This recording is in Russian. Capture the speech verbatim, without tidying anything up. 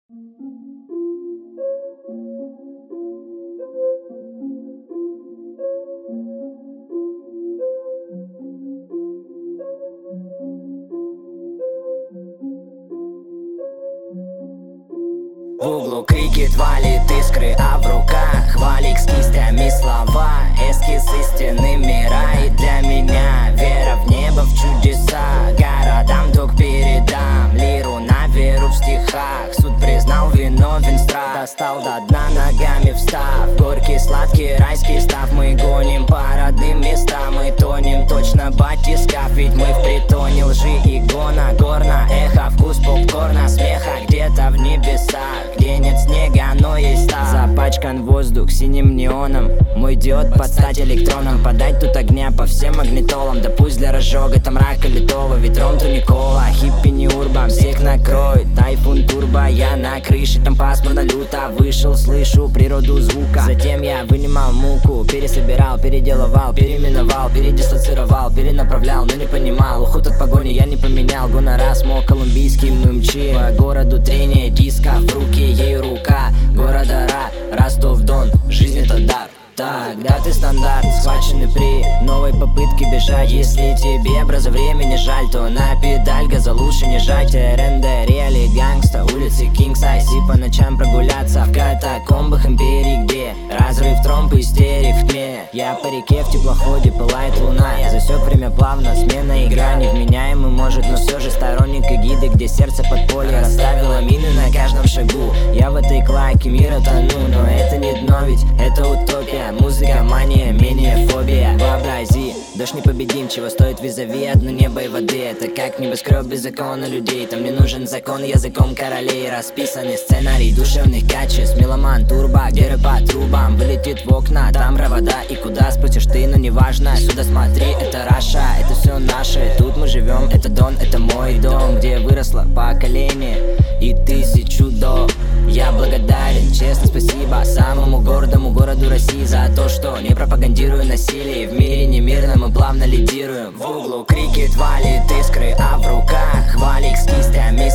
В углу крикет, валит искры, а в руках валик с кистями слова. Эскиз истинными рай для меня. Вера в небо, в чудеса. Городам долг передам. Лиру на веру в стихах. Суд признал виновен страх. Достал до дна ногами встав. Горький, сладкий, райский став. Мы гоним по родным местам. Мы тонем точно батискаф. Ведь мы в притоне лжи и гона. Горно эхо, вкус попкорна. Смеха где-то в небесах. Где нет снега, но есть став. Запачкан воздух синим неоном. Мой диод под стать электроном. Подать тут огня по всем магнитолам. Да пусть для разжога там рака литого. Ветром туникола, хиппи не урбан. Всех накроет тайфун турбо. Я на крыше, там пасмурно люто. Вышел, слышу природу звука. Затем я вынимал муку. Пересобирал, переделывал, переименовал, передислоцировал, перенаправлял, но не понимал. Уход от погони я не поменял. Гонора смог колумбийский, мы мчим по городу трение диска. В руке ей рука, города Ра, Ростов-Дон, жизнь это дар. Так, да ты стандарт, схваченный при новой попытке бежать. Если тебе броза времени жаль, то на педаль газа лучше не жать. РНД, реали, гангста, улицы Кингсайз. И по ночам прогуляться в катакомбах империи, где разрыв, тромб, истерик в тьме. Я по реке в теплоходе, пылает луна. Я засек время плавно, смена игра. Невменяемый может, но все же сторонник эгиды, где сердце под поле расставило мины на каждом шагу. Я в этой клаке мира тону, но это не дно, ведь это утопия. Музыка, мания, менее фобия. Вообрази, дождь непобедим, чего стоит визави. Одно небо и воды, это как небоскреб без закона людей. Там не нужен закон, языком королей. Расписанный сценарий душевных качеств. Меломан, турбо, где рэп по трубам вылетит в окна, там провода. И куда спросишь ты, но неважно. Сюда смотри, это Раша, это все наше. Тут мы живем, это Дон, это мой дом, где выросло поколение и тысячу до. Я благодарен, честно спасибо самому гордому городу России за то, что не пропагандирую насилие. В мире немирно мы плавно лидируем. В углу крикет, валит искры, а в руках валик с кистями